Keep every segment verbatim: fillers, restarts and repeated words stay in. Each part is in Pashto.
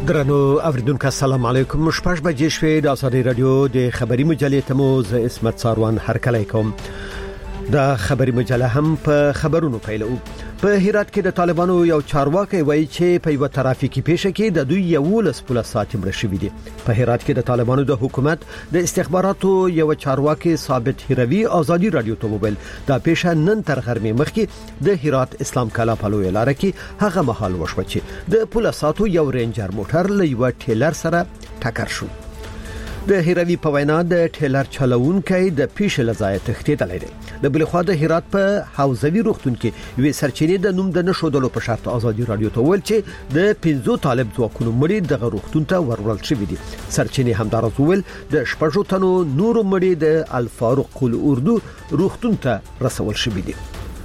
درنو اوریدونکو السلام علیکم. شپږ بجې شوې د ازادي رادیو د خبري مجلې ته مو ز اسمت ساروان هرکلی کوم. دا خبري مجله هم په خبرونو پیلو. په هرات کې د طالبانو یو چارواکي وایي چې په یو ترافیکي پیښه کې د دوی یو لس پولیس ساتي مړ شوي دي. په هرات کې د طالبانو د حکومت د استخباراتو یو چارواکي ثابت هروي ازادي رادیو ته وویل دا پیښه نن تر غرمې مخکې د هرات اسلام کلا په لوی لار کې هغه مهال وشو چې د پولیساتو یو رینجر موټر له یو ټیلر سره ټکر شو. د هروي په وینا د ټیلر چلوونکی د پیښې لزای تښتیدلی دی. د بل خوا د هرات په حوزوي روغتون کې یو سرچینې د نوم د نشودلو په شرط ازادي رادیو ته ویل چې د پنځو طالب ځواکونو مړي د روغتون ته ورول شوی دي. سرچینې همدارس ویل د شپږو تنو نورو مړي د الفاروق الاردو روغتون ته رسول شوی دي.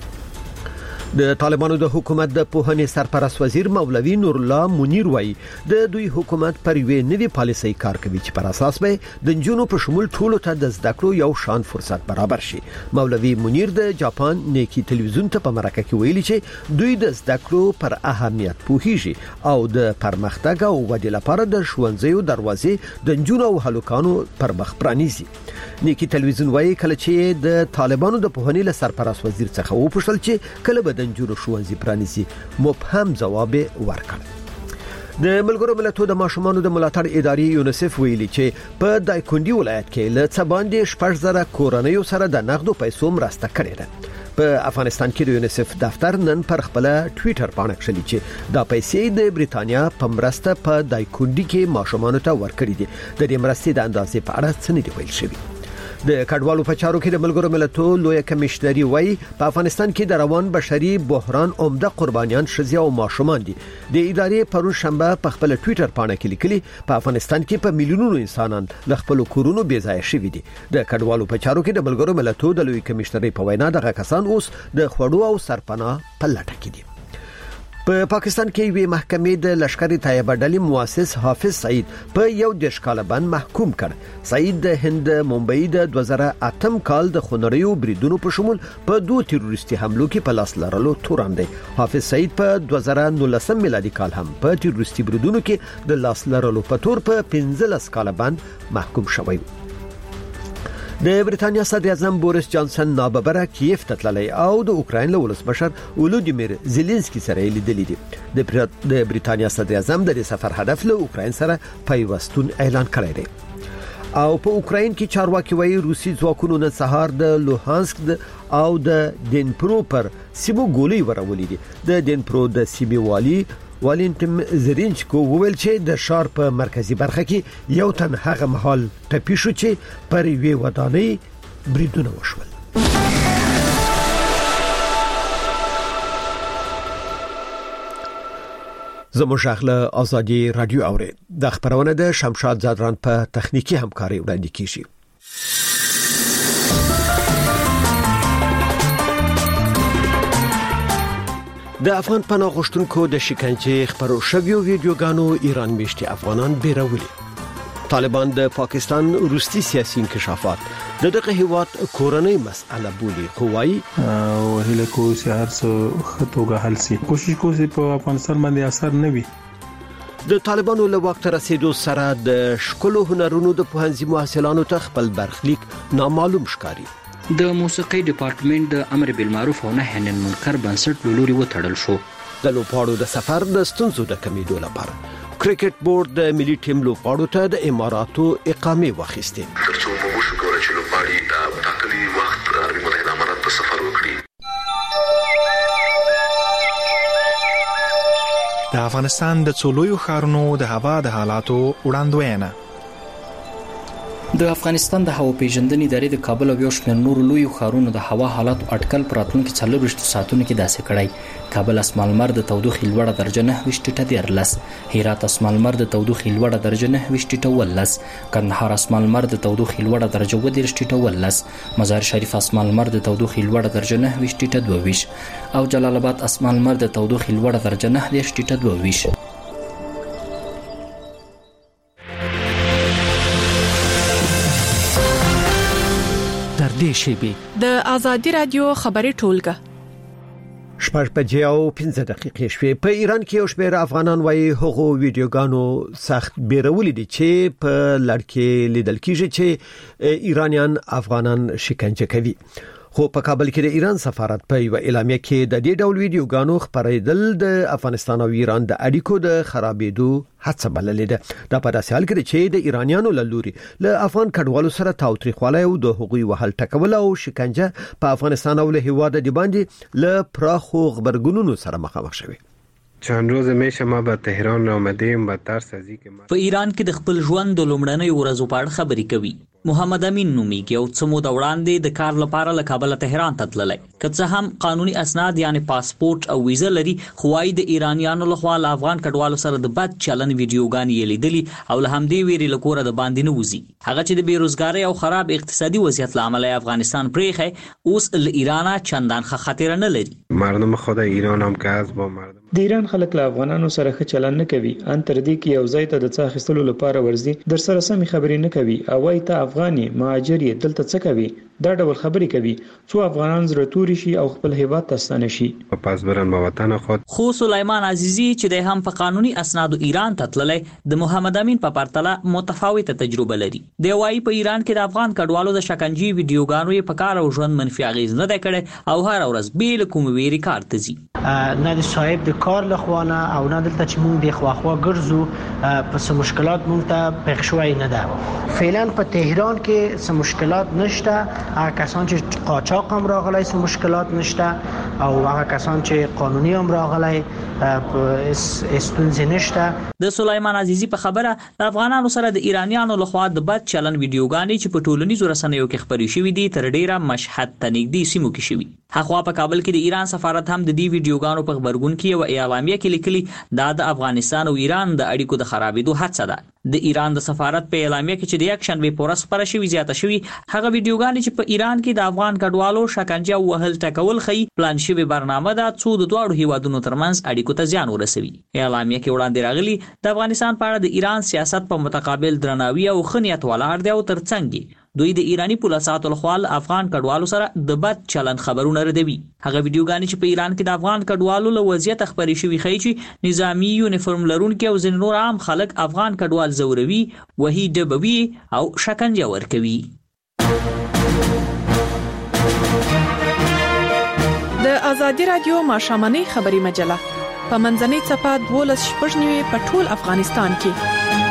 د طالبانو د حکومت د پوهنې سرپرست وزیر مولوی نور الله منیر وایي د دوی حکومت پر یوې نوې پالیسۍ کار کوي چې پر اساس به د جنونو په شمول ټولو ته د زده کړو یو شان فرصت برابر شي. مولوی منیر د جاپان نیکی تلویزیون ته په مرکه کې ویلي چې دوی د زده کړو پر اهمیت پوهیږي او د پرمختګ او ودې لپاره د ښوونځیو دروازې د جنونو او هلکانو پر مخ پرانیزي. نیکی تلویزیون وایي کله چې د طالبانو د پوهنې له سرپرست وزیر څخه وپوښتل چې کله به د جنونو ښوونځي پرانیزي مبهم جواب ورکړ. د ملګرو ملتونو د ماشومانو د ملاتړ ادارې یونیسف ویلي چې په دایکندي ولایت کې له څه باندې شپږ زره کورنیو سره د نغدو پیسو مرسته کړې ده. په افغانستان کې د یونیسف دفتر نن پر خپل ټوئیټر باندې کړی چې دا پیسې د بریتانیا په مرسته په دایکندي کې ماشومانو ته ورکړي دي. د دې مرستې د اندازې په اړه څه نه دی ویل شوی. د کډوالو په چارو کې د ملګرو ملتونو لوی کمشنري وایي په افغانستان کې د روان بشري بحران عمده قربانیان ښځې او ماشومان دي. د ادارې پرون شنبه په خپل ټوئیټر باندې کې لیکلي په افغانستان کې په میلیونونو انسانان له خپل کورونو بې ځایه شوي دي. د کډوالو په چارو کې د ملګرو ملتونو د لوی کمشنري په وینا دغه کسان اوس د خوړو او سرپناه په لټه کې دي. په پا پاکستان کې یوې محکمې د لشکري طیبه ډلې مؤسس حافظ سعید په یو دیش کال باندې محکوم کړ. سعید د هند ممبئی د دوه زره اتم کال د خونریو بریدونو په شمول په دوه تروریستي حملو کې په لاس لرلو تورن دی. حافظ سعید په دوه زره نولسم میلادي کال هم په تروریستي بریدونو کې د لاس لرلو په تور په پنځلس کال باندې محکوم شوی. د بریتانیا صدر اعظم بوریس جانسن ناببره کیف ته تللی او د اوکراین له ولسمشر ولودیمیر زيلنسکي سره لیدلی دي. د بریتانیا صدر اعظم د سفر هدف له اوکراین سره پیوستون اعلان کړی دی. او په اوکراین کې چارواکي وایي روسي ځواکونو نن سهار د لوهانسک او د دینپرو پر سیمو ګولۍ ورولې دي. د دینپرو د سیمې والی والنتیم زرینچکو وویل چې د شار په مرکزی برخه کې یو تن هغه مهال ټپي شو چې پر وی ودانۍ بریدونه وشول. زموږ غله ازادي رادیو اوري د خبرونه د شمشاد زادران په تخنیکی همکاري وړاندې کیږي. د افغان پناه غوښتونکو د شکنجې خبرو شویو ویډیوګانو ایران میشتي افغانان بیرولي. طالبان د پاکستان روسي سیاسي انکشافات د دغه هیواد کورنۍ مسأله بولي. قوای او هله کو سهار څو خطوګه حل سي کوشش کوي په افغانستان باندې اثر نه وي. د طالبانو له وخت رسیدو سره د شکلو هنرونو د پوهنځي محصلانو ته خپل برخلیک نامعلوم ښکاري. د موسیقي ډپارټمنټ د امر بالمعروف او نهي عن المنکر بنسټ لوري وتړل شو. د لوپاړو د سفر د ستونزو د کمیدو لپاره کرکټ بورډ د ملي ټیم لوپاړو ته د اماراتو اقامه واخیسته. ترڅو موږ وشو کولای چې لوپاړي د ټاکلي وخت عربي متحده امارات په سفر وکړي. د افغانستان د څولوي ښارونو د هوا د حالاتو وړاندوینه. د افغانستان د هوا پیژندنې ادارې د کابل او یو شمېر نورو لویو ښارونو د هوا حالات اټکل پراتونکو څلور ساعتونو کې داسې کړی. کابل اسمان لمر د تودوخې لوړه درجه نه وشټه دیرلس، هرات اسمان لمر د تودوخې لوړه درجه نه وشټه ولس، کندهار اسمان لمر د تودوخې لوړه درجه و درشټه ولس، مزار شریف اسمان لمر د تودوخې لوړه درجه نه وشټه دوه او جلال آباد اسمان لمر د تودوخې لوړه درجه نه وشټه دوه. د ازادي رادیو خبري ټولګه شپږ بجې او پنځه دقیقې شوې. په ایران کې یو شمېر افغانان وايي هغه ویډیوګانو سخت بیرولې دي چې په لړ لیدل کیږي چې ایرانیان افغانان شکنجه کوي. خو په کابل کې د ایران سفارت په یو اعلامیه کې د دې ډول ویډیوګانو خپرېدل د افغانستان او ایران د اړیکو د خرابېدو هڅه بللې ده. دا په داسې حال کې چې د ایرانیانو له لوري له افغان کډوالو سره تاوتریخوالی او د حقوقي وهل ټکول او شکنجه په افغانستان او له هیواد د باندې له پراخو خبرګونونو سره مخامخ شوي. چند روز میشه ما به تهران آمدیم با ترس از اینکه په ایران کې د خپل ژوند د لومړنۍ ورځو په اړه خبرې کوي. محمد امین نومیږي او څه موده وړاندې د کار لپاره له کابل تهران ته تللی. که څه هم قانوني اسناد یعنی پاسپورت او ویزه لري، خو وايي د ایرانیانو لخوا له افغان کډوالو سره د بد چلن ویډیوګانې یې لیدلي او له همدې ویرې له کوره د باندې نه وځي. هغه چې د بیروزګارۍ او خراب اقتصادي وضعیت له امله افغانستان پرېښی، اوس له ایرانه چندان ښه خاطره نه لري. مردم خود ایران هم که از با مردم د ایران خلک له افغانانو سره ښه چلن نه کوي. ان تر دې کې یو ځای ته د څه اخیستلو لپاره ورځي، در سره سمې خبرې نه کوي او وايي ته افغاني مهاجر یې، دلته څه کوي؟ دا ډول خبرې کوي څو افغانان زړه توري شي او خپل هیواد ته ستانه شي. پس برن به وطن خود. خو سلیمان عزیزی چې د هم په قانوني اسنادو ایران ته تللی، د محمد امین په پرتله متفاوته تجربه لري. دی وايي په ایران کې د افغان کډوالو د شکنجې ویډیوګانو یې په کار او ژوند منفي اغیز نه دی کړی او هر ورځ بې له کومې ویرې کار ته ځي. نه د صاحب د کار لخوانه او نه دلته چې مونږ د خواخوا ګرځو په څه مشکلات مونږ ته پېښ شوی نه ده. فعلا په تهران کې څه مشکلات نشته. هغه کسان چې قاچاق هم راغلی څه مشکلات نشته او هغه کسان چې قانوني هم راغلی ستونزې نشته. د سلیمان عزیزی په خبره د افغانانو سره د ایرانیانو لخوا د بد چلن ویډیوګانې چې په ټولنیزو رسنیو کې خپرې شوې دي تر ډیره مشهد ته نږدې سیمو کې شوي. هغه په کابل کې د ایران سفارت هم د دې ویډیوګانو په خبرګون کې یو اعلامیه کې لیکلي دا د افغانستان او ایران د اړیکو د خرابېدو هڅه ده. د ایران د سفارت په اعلامیه کې چې د یک شنبه په ورځ خپره شوې زیاته شوې، هغه ویډیوګانې چې په ایران کې د افغان کډوالو شکنجه او وهل ټکول ښیي پلان شوې برنامه ده څو د دواړو هیوادونو ترمنځ اړیکو ته زیان ورسوي. اعلامیه کې وړاندې راغلي د افغانستان په اړه د ایران سیاست په متقابل درناوي او ښه نیت ولاړ دی او ترڅنګ دوی د ایرانی پولیساتو لخوا افغان کډوالو سره د بد چلن خبرونه ردوي. هغه ویډیوګانې چې په ایران کې د افغان کډوالو له وضعیت خبرې شوي ښیي چې نظامی یونیفورم لرونکي او ځینې نور عام خلک افغان کډوال زوروي، وهي ډبوي او شکنجه ورکوي. د ازادي رادیو ماښامنۍ خبري مجله په منځنۍ صفحه دولس شپږ نیوي په ټول افغانستان کې.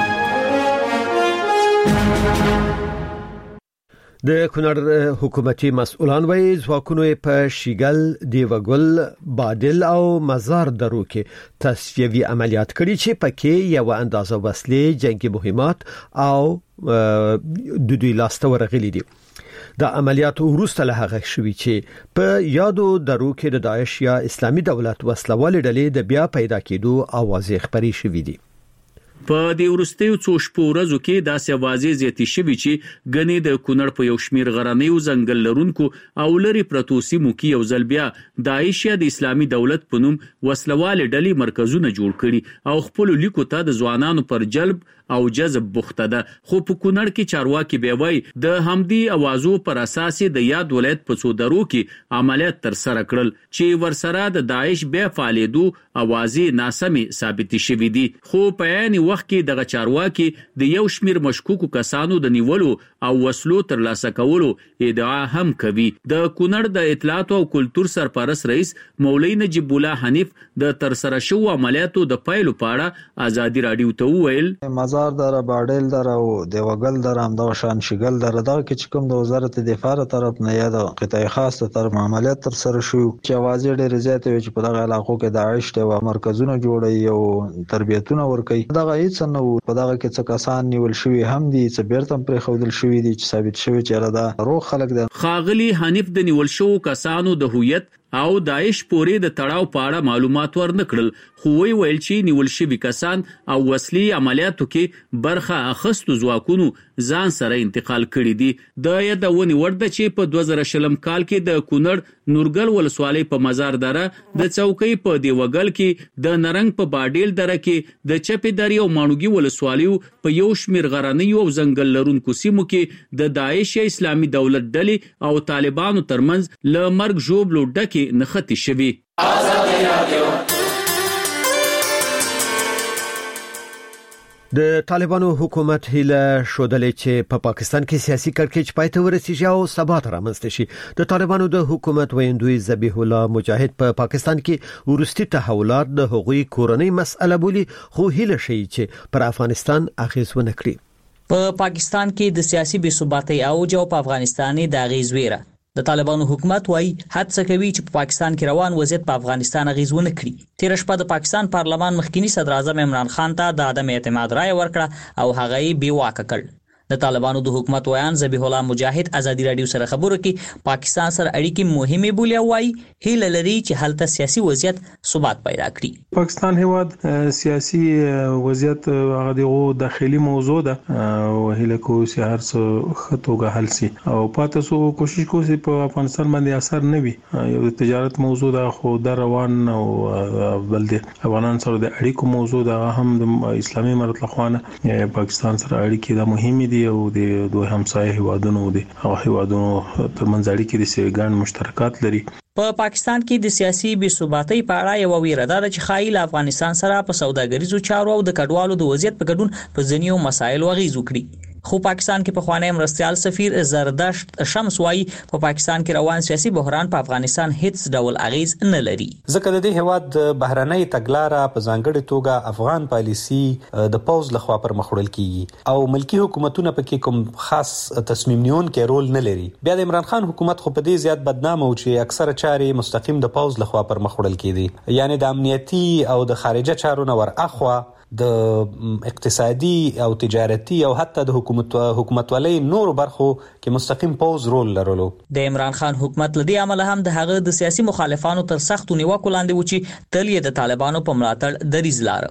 د کونړ حکومتي مسؤلان وايي ځواکونو په شیګل، دیوګل، بادل او مزار درو کې تصفیوي عملیات کړي چې پکې یو اندازه وسلې، جنگي مهمات او د دوی لاسته ورغلي دي. د عملیات وروسته له هغه شوي چې په یادو درو کې د داعش یا اسلامي دولت وسلوال ډلې د بیا پیدا کېدو اوازې خبري شوي دي. په دې ورستیو څو شپو ورځو کې داسې اوازې زیاتې شوي چې ګنې د کونړ په یو شمیر غرنیو ځنګل لرونکو او لري پرتو سیمو کې یو ځل بیا داعش یا د اسلامي دولت په نوم وسلوال ډلې مرکزونه جوړ کړي او خپل لیکو ته د ځوانانو پر جلب او جذب بوخته ده. خو په کونړ کې چارواکي به وای د همدي اوازو پر اساس د یاد ولایت په څو درو کې عملیات تر سره کړل چې ورسره د داعش به فعالیدو اوازې ناسمې ثابت شوې دي. خو په عین وخت کې دغه چارواکي د یو شمیر مشکوکو کسانو د نیولو او وسلو تر لاسه کولو ادعا هم کوي. د کونړ د اطلاعات او کلتور سرپرست رئیس مولوی نجیب الله حنیف د تر سره شو عملیاتو د پایلو په اړه ازادي رادیو ته وویل مزار دره، باډیل دره او دیوګل دره هم د شان شګل دره دا کې کوم د وزارت دفاع طرف نه یا د قطاع خاص طرف عملیات تر سره شو چې اوازې ډېر زیات وي چې په دغه علاقو کې داعش ته مرکزونه جوړي او تربیتونه ورکوي. دغه هیڅ نه وو. په دغه کې څه کسان نیول شوي هم دي چې بیرته پرې خودل شوي دي چې ثابت شوی چې دا روغ خلک دي. خاغلی حنیف د نیول شو کسانو د هویت او داعش پورې د تړاو په اړه معلومات ورنکړل، خو وی ویل چې نیول شوي کسان او وسلې عملیاتو کې برخه اخستو ځواکونو ځان سره انتقال کړي دي. د یادونې وړ ده چې په دوه زره شلم کال کې د کونړ نورګل ولسوالۍ په مزار دره، د چوکۍ په دیوګل کې، د نرنګ په باډیل دره کې، د چپې درې او ماڼوګي ولسوالیو په یو شمیر غرنیو او ځنګل لرونکو سیمو کې د داعش یا اسلامي دولت ډلې او طالبانو ترمنځ له مرګ ژوبلو ډکې پورې نښتې شوي. د طالبانو حکومت هیله شودلې چې په پاکستان کې سیاسي کړکېچ پای ته ورسیږي او ثبات رامنځته شي. د طالبانو د حکومت ویندوی ذبیح الله مجاهد په پاکستان کې ورستي تحولات د هغوی کورنۍ مسأله بولي، خو هیله شي چې پر افغانستان اغیز ونه کړي. په پاکستان کې د سیاسي بې ثباتۍ اوج او په افغانستان د اغیز ویره. د طالبانو حکومت وايي هڅه کوي چې په پاکستان کې روان وضعیت په افغانستان اغیز ونه کړي. تیر شپه د پاکستان پارلمان مخکنی صدر اعظم عمران خان ته د عدم اعتماد رائے ورکړه او هغه یې بې واکه کړ. د طالبانو د حکومت ویان ذبیح الله مجاهد ازادي رادیو سره خبرو کې پاکستان سره اړیکې مهمه بولي او وايي هیله لري چې هلته سیاسي وضعیت ثبات پیدا کړي. پاکستان هیواد سیاسي وضعیت هغه دغه داخلي موضوع ده او هیله کوي چې هر څه خطوګه حل شي او پاتې سو کوشش کوي چې په افغانستان باندې اثر نه وي. یو د تجارت موضوع ده خو د روان او بل د افغانان سره د اړیکو موضوع ده، هم د اسلامي امارت لخوا پاکستان سره اړیکې د مهمه او د دوه همسایه هیوادونو دي او هیوادونو ترمنځ اړیکې د سیګان مشترکات لري. په پاکستان کې د سیاسي بې ثباتۍ په اړه یو ویره ده چې خایل افغانستان سره په سوداګریزو چارو او د کډوالو د وضعیت په ګډون په ځینیو مسایلو اغیز وکړي. خو پاکستان کې په خوانی مرستيال سفیر زردشت شمس وايي په پاکستان کې روان سیاسي بحران په افغانستان هیڅ ډول اغیز نه لري. ځکه د دې هواد د بهرنۍ تګلارې په ځانګړي توګه افغان پالیسی د پوز لخوا پر مخ وړل کیږي او ملکی حکومتونه پکې کوم خاص تصمیم نیون کې رول نه لري. بیا د عمران خان حکومت خو په دې زیات بدنامه او چې اکثره چارې مستقیم د پوز لخوا پر مخ وړل کیدي، یعنی د امنیتي او د خارجه چارو نه ور اخوا د اقتصادي او تجارتي او حتی د حکومت حکومتولۍ نور برخو کې مستقیم پوز رول لرلو. د عمران خان حکومت لدی عمل هم د هغه د سیاسي مخالفانو تر سختو نیوکو لاندې و چې تل یې د طالبانو په ملاتړ دریز لاره.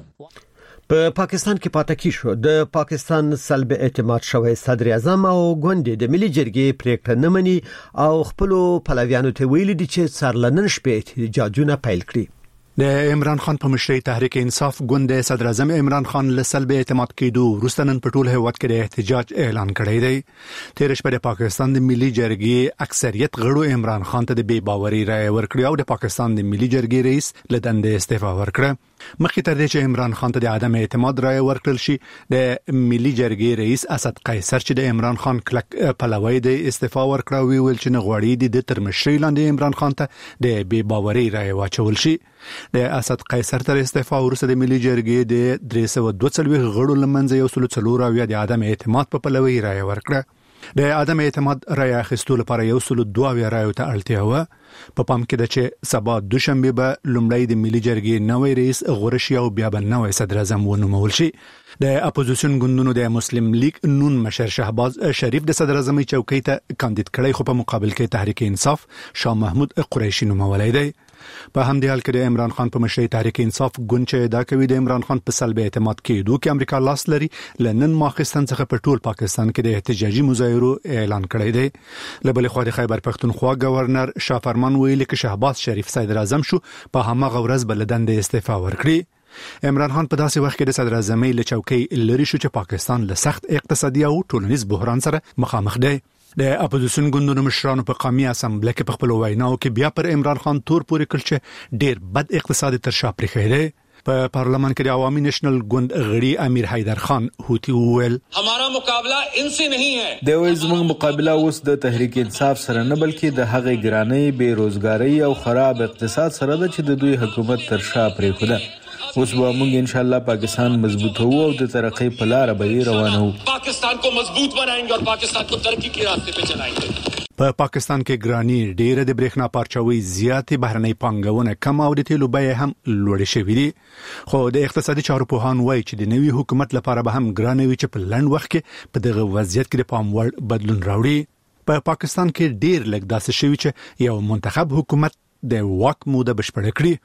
په پاکستان کې پاتې شو د پاکستان سلب اعتماد شوی صدر اعظم او ګوند د ملي جرګې پریکړه نه مني او خپل پلویانو ته ویلي دي چې سرلنن شپې احتجاجونه پیل کړي. د عمران خان په مشرۍ تحریک انصاف ګوند صدر اعظم عمران خان له سلب اعتماد کېدو وروسته نن په ټول هیواد کې د احتجاج اعلان کړی دی. تیر شپه د پاکستان د ملي جرګې اکثریت غړو عمران خان ته د بې باورۍ رائے ورکړه او د پاکستان د ملي جرګې رئیس له دندې استعفا ورکړه. مخکې تر دې چې عمران خان ته د عدم اعتماد رائے ورکړل شي، د ملي جرګې رئیس اسد قیصر چې د عمران خان کلک پلوی دی استعفا ورکړه، ویل چې نه غواړي د تر مشرۍ لاندې عمران خان ته د بې باورۍ رائے واچول شي. د اسد قیصر تر استعفا وروسته د ملي جرګې د درې سوه دوه څلوېښت غړو لمنځه یو سل څلور او د عدم اعتماد په پلوي رائے ورکړه. د عدم اعتماد رائے اخیستلو لپاره یو سل دوه رائے ته اړتیا و. په پام کې ده چې سبا دوشنبه به لومړی د ملي جرګې نوې رئیس غورشي او بیا به نوې صدر اعظم ونومول شي. د اپوزیشن ګوندونو د مسلم لیگ نون مشر شهباز شریف د صدر اعظمۍ چوکۍ ته کاندید کړی، خو په مقابل کې تحریک انصاف شاه محمود قریشي نومولی دی. په همدې حال کې د عمران خان په مشرۍ تحریک انصاف ګوند چې ادعا کوي د عمران خان په سلب اعتماد کېدو کې امریکا لاس لري، لنن ماخستان څخه په ټول پاکستان کې د احتجاجي مظاهرو اعلان کړی دی. له بلې خوا د خیبر پښتونخوا گورنر شاه فرمان ویلي چې شهباز شریف صدر اعظم شو په هماغه ورځ بل دندې استعفا ورکړي. عمران خان په داسې وخت کې د صدر اعظمۍ له چوکۍ لري شو چې پاکستان له سخت اقتصادي او ټولنیز بحران سره مخامخ دی. د اپوزیشن ګوندونو مشرانو په قومي اسامبله کې په خپل ویناو کې بیا پر عمران خان تور پورې کړ چې ډیر بد اقتصادي تر شا پرېښی دی. په پارلمان کې د عوامي نېشنل ګوند غړي امیر حیدر خان هوتی وویل ہمارا مقابله ان سے نہیں ہے. د وې زموږ مقابله اوس د تحریک انصاف سره نه بلکې د هغې ګرانۍ، بیروزګارۍ او خراب اقتصاد سره ده چې د دوی حکومت تر شا پرېښوده. اوس به موږ ان شاء الله پاکستان مضبوطو او د ترقۍ په لار به روانو. پاکستان کو مضبوط بنائیں گے اور پاکستان کو ترقی کے راستے پہ چلائیں گے. په پاکستان کې ګرانی ډېر د برېښنا پارچوي زیاتې بهرنۍ پانګونه کم او د تیلو بیې هم لوړې شوې دي. خو د اقتصادي چارو پوهان وایي چې د نوي حکومت لپاره به هم ګرانه وي چې په لنډ وخت کې په دغه وضعیت کې د پام وړ بدلون راوړي. په پا پاکستان کې ډېر لږ داسې شوي چې یو منتخب حکومت د واک موده بشپړه کړي.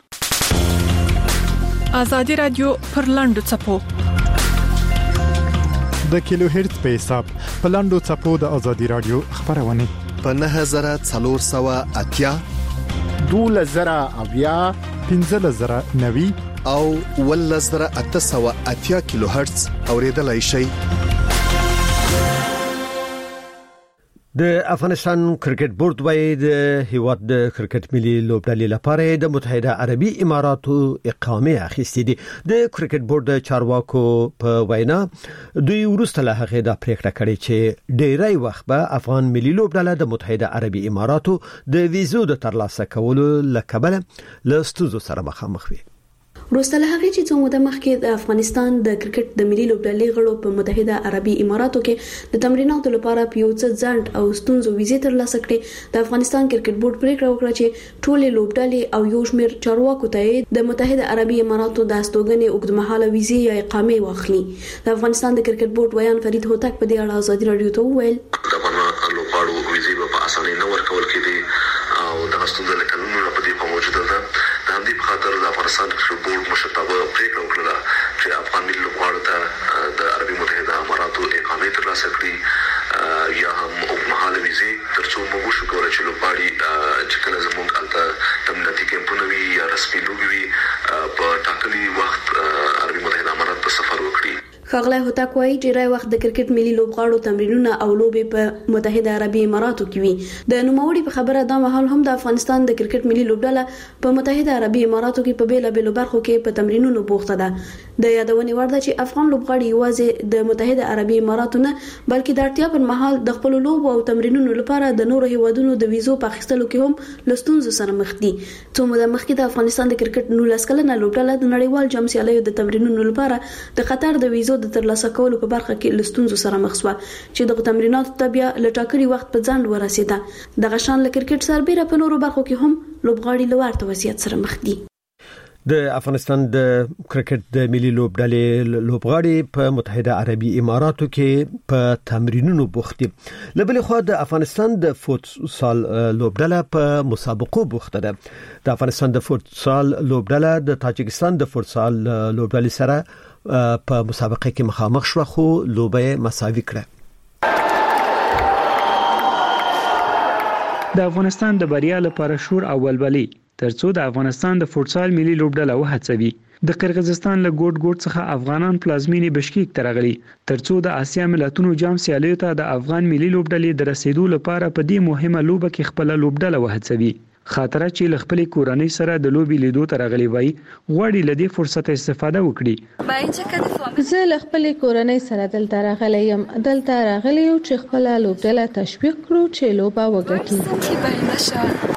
آزادي رادیو پر لاندو چپو د کیلو هرتز په حساب په لاندو چپو د آزادي رادیو خبرونه په نه هزار څلور سوه اتیا دوله زره اویا پنځه زره نوي او ول زره اته سوه اتیا کیلو هرتز اوریدلای شي. د افغانستان کرکټ بورډ وايي د هیواد د کرکټ ملي لوبډلې لپاره د متحده عربي اماراتو اقامه اخیستې دي. د کرکټ بورډ د چارواکو په وینا دوی ورسته له هغه د پریکړه کړې چې ډیری وخت به افغان ملي لوبډله د متحده عربي اماراتو د ویزو د ترلاسه کولو لکبل له ستونزو سره مخامخ وي. وروسته له هغې چې څو موده مخکې د افغانستان د کرکټ د ملي لوبډلې غړو په متحده عربي اماراتو کې د تمریناتو لپاره په یو څه ځنډ او ستونزو ویزې ترلاسه کړې، د افغانستان کرکټ بورډ پریکړه وکړه چې ټولې لوبډلې او یو شمېر چارواکو ته د متحده عربي اماراتو د استوګنې اوږدمهاله ویزې یا اقامې واخلي. د افغانستان د کرکټ بورډ ویان فرید هوتک په دې اړه ازادي رادیو ته وویل د افغان لوبغاړو ویزې په اسانۍ نه ورکول کېدې او د ستونزې له قانونونو په دې په موجوده ده. د همدې په خاطر د افغانستان کرکټ بورډ مشرتابه پریکړه وکړه چې افغان ملي لوبغاړو ته د عربي متحده اماراتو اقامې ترلاسه کړي یا هم اوږدمهاله ویزې ترڅو موږ وشو کولای چې لوبغاړي چې کله زموږ هلته تمریناتي کیمپونه وي یا رسمي لوبې وي په ټاکلي وخت عربي متحده امارات ته سفر وکړي. ښاغلی هوتک وایي چې ډیری وخت د کرکټ ملي لوبغاړو تمرینونه او لوبې په متحده عربي اماراتو کې وي. د نوموړي په خبره دا مهال هم د افغانستان د کرکټ ملي لوبډله په متحده عربي اماراتو کې په بیلابیلو برخو کې په تمرینونو بوخته ده. د یادونې وړ ده چې افغان لوبغاړي یوازې د متحده عربي اماراتو نه بلکې د اړتیا پر مهال د خپل لوبو او تمرینونو لپاره د نورو هیوادونو د ویزو په اخیستلو کې هم له ستونزو سره مخ دي. څو موده مخکې د افغانستان د کرکټ نولس کلنه لوبډله د نړیوال جام سیالیو د تمرینونو لپاره د قطر د ویزو د ترلاسه کولو په برخه کې لستونزو سره مخ شو چې د تمریناتو ته بیا لټاکري وخت په ځان ورسېده. د غشان له کرکټ سربېره په نورو برخو کې هم لوبغاړي له ورته وضعیت سره مخ دي. د افغانستان د کرکټ د ملي لوبډلې لوبغاړي په متحده عربي اماراتو کې په تمرینونو بوخت دي. له بل خوا د افغانستان د فوتسال لوبډله په مسابقو بوخته ده. د افغانستان د فوتسال لوبډله د تاجکستان د فوتسال لوبډلې سره په مسابقه کې مخامخ شو خو لوبه مساوي کړه. د افغانستان د بریا لپاره شور او ولولي ترڅو د افغانستان د فوتسال ملي لوبډله وهڅوي. د قرغیزستان له ګوټ ګوټ څخه افغانان پلازمینې بشکیک ته راغلي ترڅو د آسیا ملتونو جام سیالیو ته د افغان ملي لوبډلې د رسیدو لپاره په دې مهمه لوبه کې خپل لوبډله وهڅوي. خاطره چې لخپل کورنۍ سره د لوبي لیدو ته راغلي وای غواړي لدی فرصت استفاده وکړي. زه لخپل کورنۍ سره دلته راغلی یم دلته راغلی یو چې خپل لوبډله تشویق کړو چې لوبه وګټي.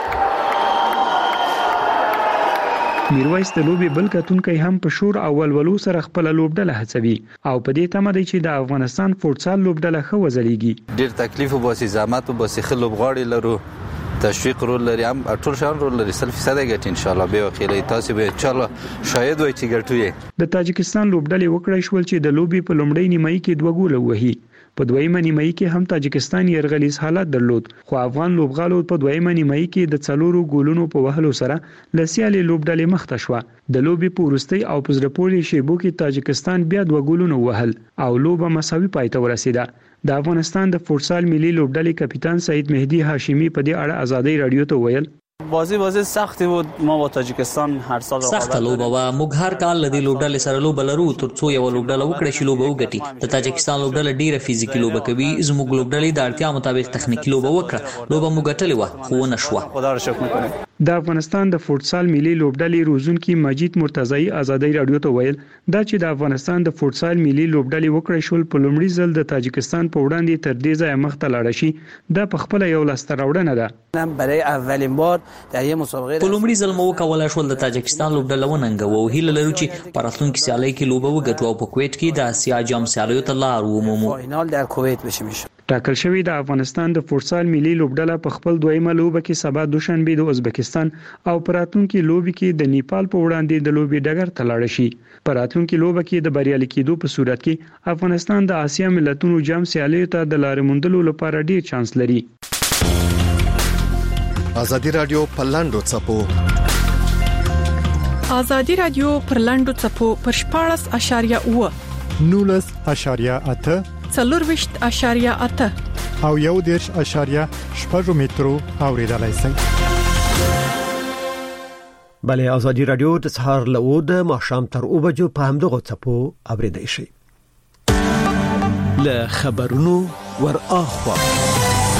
میرویس د لوبي بل کتونکي هم په شور او ولولو سره خپل لوبډله هڅوي او په دې تمه دی چې د افغانستان فوتسال لوبډله خو وزلیږي. ډیر تکلیف او باسي زحمت او باسي خلوبغاړي لرو تشویق رول لري هم ټول شان رول لري سل فیصد ګټ ان شاء الله به وکیلې تاسو به ان شاء الله شاید وای چې ګټوي. د تاجکستان لوبډلې وکړای شول چې د لوبي په لومړۍ نیمایي کې دوه ګول وهي. په دویمه نیمایي کې هم تاجکستان یرغلیز حالت درلود خو افغان لوبغاړو په دویمه نیمایي کې د څلورو ګولونو په وهلو سره لسیالي لوبډلې مخته شو. د لوبي په وروستۍ او په زړپولې شیبو کې تاجکستان بیا دوه ګولونه وهل او لوبه مساوي پای ته ورسیده. د افغانستان د فوتسال ملي لوبډلې کپټان سعید مهدی هاشمی په دې اړه ازادي رادیو ته ویل بازی بازی سختی بود. ما با تاجیکستان هر سال سخت لوبه و موږ هر کال لدی لوبډلې سره لوبه لرو ترڅو یو لوبډله وکړي چې لوبه وګټي. د تاجکستان لوبډله ډیره فزیکي لوبه کوي زموږ لوبډلې د اړتیا مطابق تخنیکی لوبه وکړه لوبه موږ ګټلې و خو نه شو. خدا را شکر میکنم. د افغانستان د فوتسال ملي لوبډلې روزونکي مجید مرتضی ازادي رادیو ته ویل دا چې د افغانستان د فوتسال ملي لوبډلې وکړې شول په لومړي ځل د تاجکستان په وړاندې تر دې ځای مخته لاړ شي دا په خپل یو لاسته راوړنه ده. برای اولین بار در یه مسابقه په لومړي ځل مو کولای شول د تاجکستان لوبډله وننګو او هیله لرو چې په راتلونکي سیالۍ کې لوبه وګټو او په کویت کې د آسیا جام سیالیو ته لار ومومو. فینال در کویت بشیم. ټاکل شوی د افغانستان د فوتسال ملي لوبډله په خپل دویمه لوبه کې سبا دوشنبه د ازبکستان او پراتونکو لوبي کې د نیپال په وړاندې د لوبي ډګر ته لاړ شي. پراتونکو لوبه کې د بریالي کېدو په صورت کې افغانستان د آسیا ملتونو جام سیالیو ته د لارې موندلو لپاره ډیر چانس لري. ازادي رادیو پرلاندو چپو ازادي رادیو پرلاندو چپو پر شپاړس اشاریه اوه نولس اشاریه اته څلور وشت اشاریه اته او یو دیرش اشاریه شپږ مترو اوریدلای شئ. بله ازادي رادیو د سهار له د ماښام تر اوه بجو په همدغه چپو اوریدای شئ. له خبرونو ور اخوا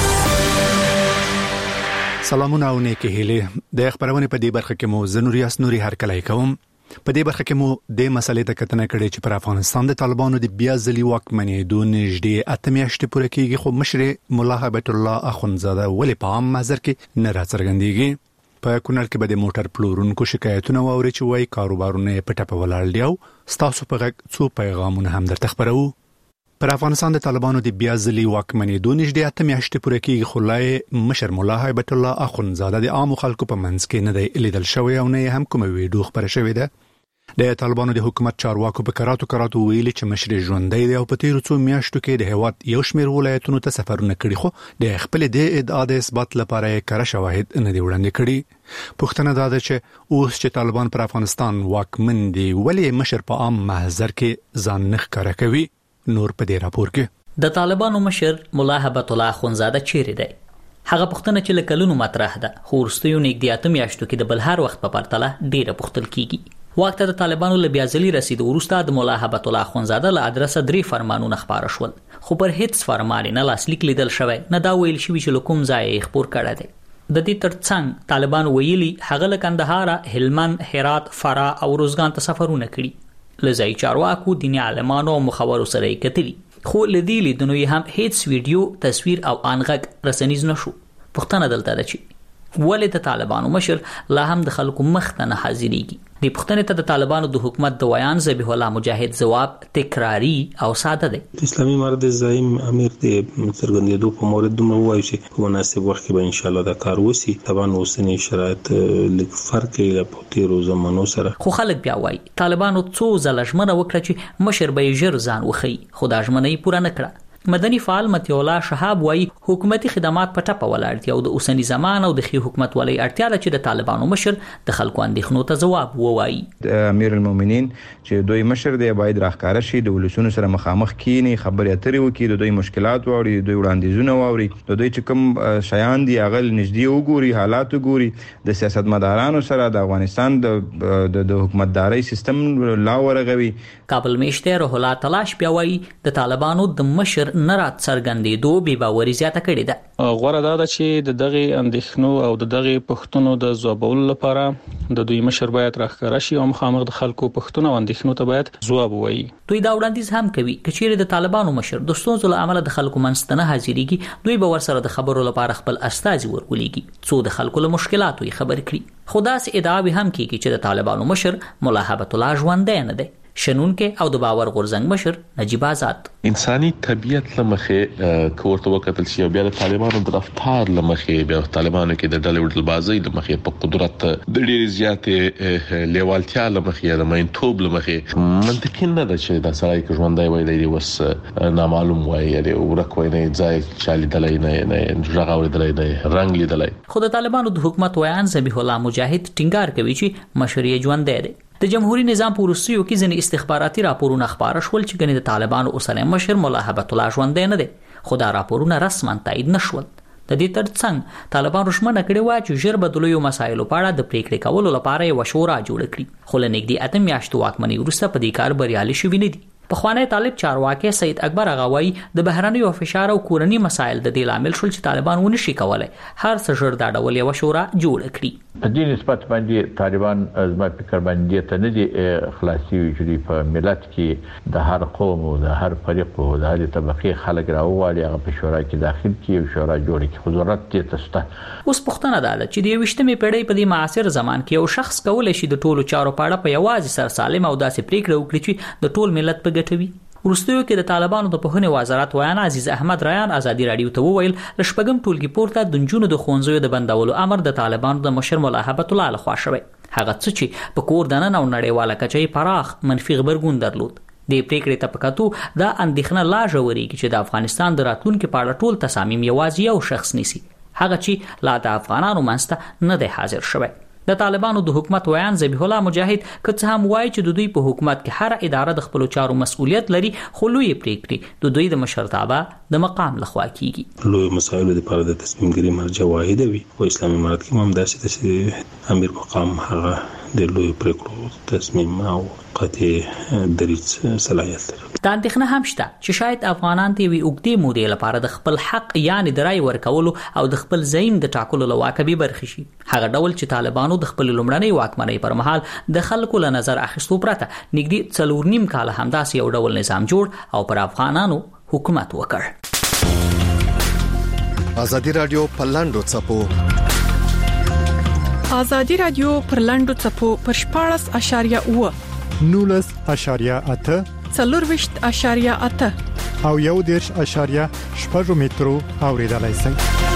سلامونه او نیکی هیله د خبرونه په دې برخه کې مو زنوریاس نوري هرکلای کوم. په دې برخه کې مو د مسلې ته کتنه کړې چې پر افغانستان د طالبانو د بیا ځلي واکمنۍ د نږدې اته میاشتې پوره کېږي، خو مشر مولا هیبت الله اخونزاده ولې په عام محضر کې نه راڅرګندېږي. په کونړ کې به د موټر پلورونکو شکایتونه واوري چې وایي کاروبارونه په ټپه ولاړ دي او ستاسو په غږ څو پیغامونه هم درته خبرو. پر افغانستان د طالبانو د بیا ځلي واکمنۍ د نږدې اته میاشتې پوره کېږي، خو لا مشر مولا هیبت الله اخونزاده د عام خلکو په منځ کې نه دی لیدل شوی او نه هم کومه ویډیو خبره شوې ده. د طالبانو د حکومت چارواکو په کراتو کراتو ویلي چې مشر ژوندی دی او په تیرو څو میاشتو کې د هیواد یو شمېر ولایتونو ته سفرونه کړي، خو د خپل د ادعا د اثبات لپاره یې کره شواهد نه دي وړاندې کړي. پوښتنه دا ده چې اوس چې طالبان پر افغانستان واکمن دي، ولې مشر په عام محضر کې ځان نه ښکاره کوي؟ نور په دې راپور کې د طالبانو مشر مولا هیبت الله اخونزاده چیرې دی؟ هغه پوښتنه چې له کلونو مطرح ده، خو وروستیو نږدې اته میاشتو کې د بل هر وخت په پرتله ډیره پوښتل کیږي. وخت د طالبانو له بیا ځلي رسید وروسته د مولا هیبت الله اخونزاده له ادرسه درې فرمانونه خبره شول، خو پر هیڅ فرمان نه لاسلیک لیدل شوی، نه دا ویل شوی چې کوم ځای یې خبر کړی دی. د دې ترڅنګ طالبان ویلي هغه له کندهار، هلمند، هرات، فراه او روزګان ته سفرونه کړي. لزای چارواکو، دیني عالمانو او مخورو سره یې کتلي، خو لدی لیدنو یې هم هیڅ ویډیو، تصویر او انغږ رسنیز نشو. پوښتنه دلته ده چې ولې د طالبانو مشر لا هم د خلکو مخ ته نه حاضرېږي؟ دې پوښتنې ته د طالبانو د حکومت د ویان ذبیح الله مجاهد ځواب تکراری او ساده دی. اسلامي امارت زعیم امیر د څرګندېدو په مورد دومره وایي چې په مناسب وخت کې به ان شاء الله دا کار وسی. طبعا اوسنی شرایط لږ فرق یې په تیرو زمانو سره، خو خلک بیا وایي طالبانو څو ځله ژمنه وکړه چې مشر به یې ژر ځان وخی، خو دا ژمنه یې پوره نه کړه. مدني فعال متي الله شهاب وایي حکومتي خدمات په ټپه ولاړ دي او د اوسنی زمان او د خي حکومت ولې اړتیا ده چې د طالبانو مشر د خلکو اندېښنو ته ځواب ووایي. امیر المؤمنین چې دوی مشر دی باید راښکاره شي، د ولسونو سره مخامخ کینی، خبرې اترې وکړي، د دوی مشکلات واوري، د دوی وړاندیزونه واوري، د دوی چې کوم شیان دي هغه نږدې وګوري، حالات وګوري، د سیاستمدارانو سره د افغانستان د د حکومتداري سیستم لا ورغوي. کابل میشته روح الله تلاش بیا وایي د طالبانو د مشر نرات څرګندېدو بې باوري زیاته کړې ده. غوړه دا ده چې د دغه اندېښنو او د دغه پښتنو د ځوابولو لپاره د دوی مشر باید راښکاره شي او مخامخ د خلکو پښتنو او اندېښنو ته باید ځواب ووایي. دوی دا وړاندیز هم کوي چې چیرې د طالبانو مشر د ستونزو له امله د خلکو منځ ته نه حاضرېږي، دوی به ورسره د خبرو لپاره خپل استازي ورولېږي څو د خلکو له مشکلاتو یې خبر کړي. خو داسې ادعاوې هم کیږي چې د طالبانو مشر مولا هیبت الله ژوندی نه دی. شنونکې او د باور غورځنګ مشر نجیب آزاد انساني طبيعت لمخه کوورته وکتل شي، بیا د طالبانو د رفتار لمخه، بیا د طالبانو کې د ډلې ډلبازۍ لمخه، په قدرت د ډېر زیاتې لیوالتیا لمخه، د مینتوب لمخه منطقي نه ده چې دا سړی کې ژوندای وای دی وس نامعلوم وای دی ورکوي نه ځای چالي دلای نه نه ژغاوري دلای نه رنگ لیدلای. خو د طالبانو د حکومت ویان ذبیح الله مجاهد ټینګار کوي چې مشر یې ژوندی دی. د جمهوریت نظام په وروستیو کې ځینې استخباراتي راپورونه خبره شول چې ګنې د طالبانو اوسنی مشر مولا هیبت الله ژوندی نه دی، خو دا راپورونه رسما تایید نشول. د دې ترڅنګ طالبانو ژمنه کړې وه چې ژر به د لویو مسایلو په اړه د پریکړې کولو لپاره یوه شورا جوړه کړي، خو له نږدې اته میاشتو واکمنۍ وروسته په دې کار بریالي شوي نه دي. پخوانی طالب چارواکي سید اکبر اغاوی د بهرنیو فشار او کورنی مسایل د دې لامل شول چې طالبان ونه شي کولای هر څه ژر دا ډول یو شورا جوړ کړي. په دې نسبت باندې طالبان زما فکر باندې ته نه دي خلاصي وجري په ملت کې د هر قوم او د هر فريق او د هر طبقه خلک راوالي هغه په شورا کې داخل کی او شورا جوړ کی ضرورت دې تسته. اوس پښتنه ده چې د یوشتمې پیړۍ په دې معاصر زمان کې یو شخص کولای شي د ټولو چارو په اړه په یوازې سر سالم او داسې پریکړه وکړي چې د ټول ملت په ګټوي. ورستیو کې د طالبانو د پوهنې وزارت ویان عزیز احمد ریان ازادي رادیو ته وویل لشپګم ټولګي پورته د جنونو د خونځو د بندولو امر د طالبانو د مشر مولا هیبت الله لخوا شوی. هغه څه چې په کور دننه او نړیواله کچې پراخ منفي خبرګون درلود. د پریکړې ته پکاتو دا اندېښنه لا ژورېږي چې د افغانستان د راتلونکو په اړه ټول تصامیم یوازې یو شخص نیسي، هغه چې لا د افغانانو منځ نه دی حاضر شوی. د طالبانو د حکومت ویان ذبیح الله مجاهد که څه هم وایي چې د دوی په حکومت کې هر اداره د خپل چارو مسؤلیت لري، خو لوی پریکړې د دوی د مشرتابه د مقام لخوا کیږي. لوی مسایلو لپاره د تصمیم ګیری مرجع واحده وي او اسلامي امارت کې هم داسې د امیر مقام هغه د لوی پریکړو تصمیم او قطعي دریځ صلاحیت لري. دا اندېښنه هم شته چې شاید افغانان ته وی اوږدې مودې لپاره د خپل حق یعنی د رای ورکولو او د خپل زعیم د ټاکلو لواکبي برخه شي، هغه ډول چې طالبانو د خپل لومړنۍ واکمنۍ پر مهال د خلکو له نظر اخیستو پرته نږدې څلور نیم کال همداسې یو ډول نظام جوړ او پر افغانانو حکومت وکړ. ازادي رادیو په لاندو څپو ازادي رادیو پر لاندو څپو پر شپاړس اشاریه اوه نولس اشاریه اته څلور وشت اشاریه اته او یو دیرش اشاریه شپږ مترو اوریدلای شئ.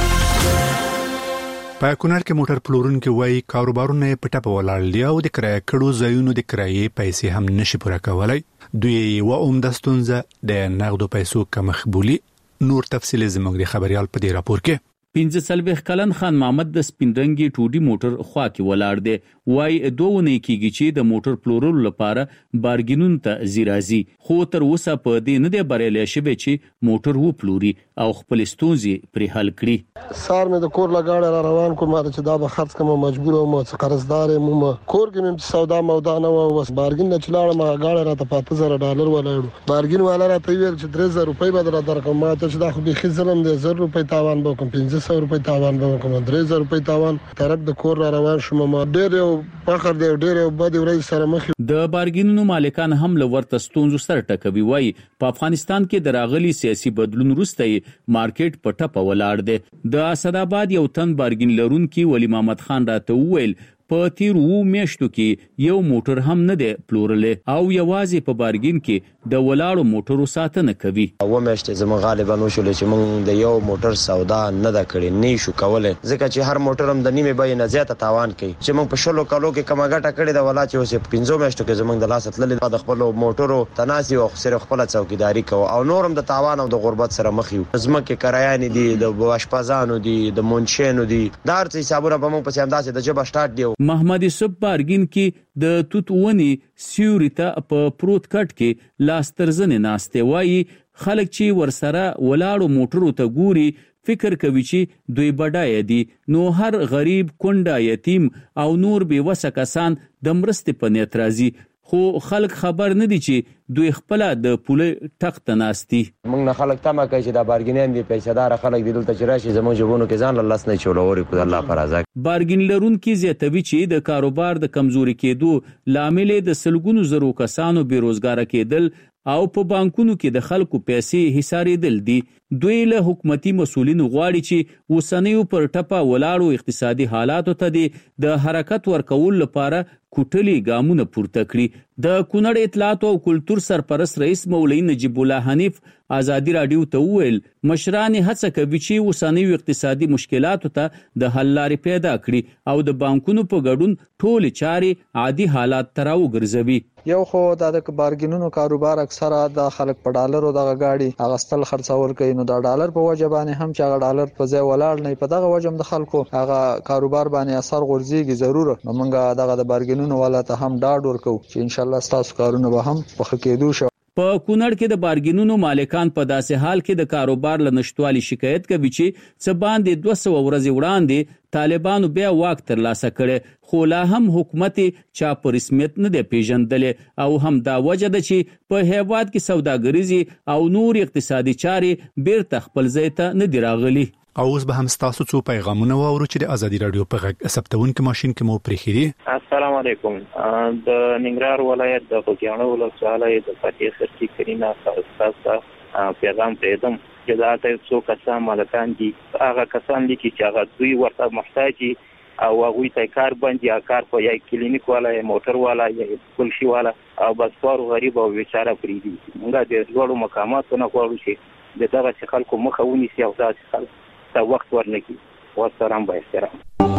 په کونړ کې موټر پلورونکو وایي کاروبارونه په ټاپه ولاړ دي او د کرایه کړو ځایونو د کرایې پیسې هم نشي پوره کولای. دوی و اومده ستونزه د نغدو پیسو کمښت بولي. نور تفصیل زموږ د خبريال په دې راپور کې. پنځه څلوېښت کلن خان محمد د سپینرنګي ټوډي موټر خوا کې ولاړ دی. وای دوه نه کېږي چې د موټر پلورلو لپاره بارګینون ته زیرازي، خو تر اوسه په دې نه دی بریالي شوی چې موټر و پلوري او خپل ستونزې پرې حل کړي. سار مې د کور لګاړه را روان کوم چې دا به خرڅ کوم مجبور او مو قرضدار مو کور کې مې سودا مودا نه و بس بارګین نه چلاړم غاړه را ته پاته زره ډالر ولاړو. بارګین والا را ته ویل چې درې زره روپۍ به در درکوم، ما ته چې دا خو به خزلم د زر روپۍ تاوان به کوم، پنځه سوه روپۍ تاوان به کوم، درې زره روپۍ تاوان. طرف د کور را روان شوم، ما ډېر یو فخر دی ډېر یو بد ورځ سره مخ. د بارګینونو مالکان هم لورته ستونزو سره ټکوي. وای په افغانستان کې د راغلي سیاسي بدلون وروسته مارکیټ په ټپه ولاړ دی. د اسداباد یو تن بارګین لرونکي ولی محمد خان راته وویل په تیر وو میاشتو کې یو موټر هم نه دی پلورلې او یوازې په بارګین کې د ولاړو موټرو ساتنه کوي. و میاشتې زموږ غالبا وشول چې موږ د یو موټر سودا نه دا کړې نه شو کولای، ځکه چې هر موټر هم د نیمه بیه نه زیاته تاوان کوي. چې موږ په شلو کالو کې کمه ګټه کړې ده ولا چې اوس په پنځو میاشتو کې زموږ د لاس تللې د خپل موټرو تناسي او صرف خپل څوکیداری کوي او نورم د تاوان او د غربت سره مخ یو. زمکه کرایان دي، د باشپازانو دي، د مونچینو دي، دا هر څه حسابونه به موږ په اندازې د جبه سٹارټ دی. محمد یوسف بارګین کې د توت ونی سیوري ته په پروت کټ کې لاس ترزنې ناشته. وایي خلک چې ورسره ولاړو موټرو ته ګوري فکر کوي چې دوی بډای دي، نو هر غریب، کونډه، یتیم او نور بې وسه کسان د مرستې په نیت راځي، خو خلک خبر نه دي چې دوی خپل د پوله ټخت ناشتي. موږ نه خلک تمه کوي چې د بارګینان دي پیسېدار خلک دي دلته چې راشي زموږ جوبونو کې ځان لاس نه چولوري کو الله پر ازاک. بارګین لرونکي زیاتوي چې د کاروبار د کمزوري کېدو لامل د سلګونو زرو کسانو بیروزګار کېدل او په بانکونو کې د خلکو پیسې حسابېدل دي. دوی له حکومتي مسولینو غواړي چې وسنیو پر ټپه ولاړو اقتصادي حالاتو ته د حرکت ورکول لپاره کوټلي ګامونه پورته کړي. د کونړ اطلاعات او کلتور سرپرست رئیس مولوی نجیب الله حنیف ازادي رادیو ته وویل مشران هڅه کوي چې وسنیو اقتصادي مشکلاتو ته د حل لارې پیدا کړي او د بانکونو په ګډون ټول چارې عادي حالات ته راوګرځوي. یو خو د بارګینونو کاروبار اکثره د خلک په ډالرو دغه گاډي اغستل خرڅول کوي، نو د ډالر په وجه باندې هم چې هغه ډالر په ځای ولاړ نه په دغه وجه هم د خلکو هغه کاروبار باندې اثر غورځيږي. ضرور نو موږ دغه د بارګینونو والا ته هم ډاډ ورکو چې ان شاء الله تاسو کارونه به هم په خکېدو شي. په کونړ کې د بارګینونو مالکان په داسې حال کې د کاروبار له نشټوالي شکایت کوي چې څه باندې دوه سوه ورځې وړاندې طالبانو بیا واک ترلاسه کړي، خو لا هم حکومت چا په رسمیت نه دی پیژندلې او هم دا وجه ده چې په هیواد کې سوداګریزي او نور اقتصادي چارې بیرته خپل ځای ته نه دی راغلي. او اوس به هم تاسو څو پیغامونه واورو چې د ازادي رادیو په غږ ثبتونکو ماشين کې مو پریخي دي. السلام علیکم. د ننګرهار ولایت د خوږیاڼو ولسوالۍ د فاتح سرچی کرینا تاسو پیغام پېدم چې دا تاسو کسان مالکان دي هغه کسان دي چې هغه دوی ورته محتاج او هغه ته کار باندې کار په یو کلینیک والا موټر والا یا کلشي والا او بس فار غریب او بیچاره پری دي. موږ د ټولو مقاماتو نه غواړو چې دغه خلکو مخه ونیسي او تاسو خلک تا وخت ورنکي. والسلام با احترام.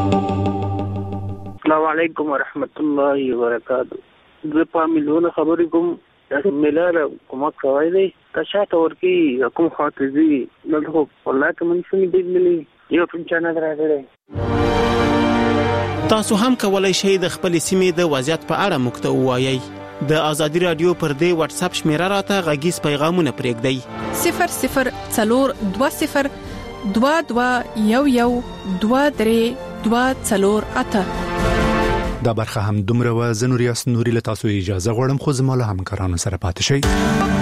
السلام علیکم ورحمت الله وبرکاته. زه په مليونه خبرې کوم چې ملاله کوم کوي دی تاسو ورکی کوم خاطري نه خو والله کوم څه دې ملي یو څنګه نه راغلی. تاسو هم کولای شئ د خپل سیمې د وضعیت په اړه موږ ته ووایئ. د ازادي رادیو پر دې واتس اپ شمیره راته غږیز پیغامونه پرېږدئ. صفر صفر څلور دوه صفر دوه دوه یو یو دوه درې دوه څلور اته. دا برخه هم دومره و زنوریاس نوري له تاسو اجازه غواړم خو زموږ همکارانو سره پاتې شئ.